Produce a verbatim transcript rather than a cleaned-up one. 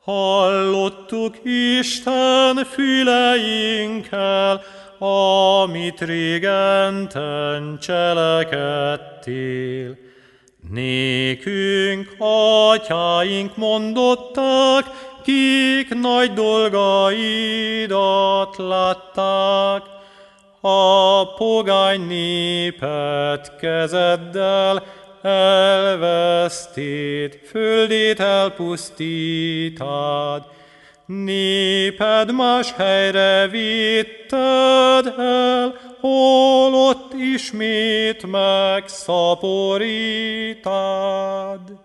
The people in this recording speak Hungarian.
Hallottuk Isten füleinkkel, amit régenten cselekedtél. Nékünk atyáink mondották, kik nagy dolgaidat látták. A pogány népet kezeddel elvesztét, földét elpusztítád. Néped más helyre vitted el, hol ott ismét megszaporítád.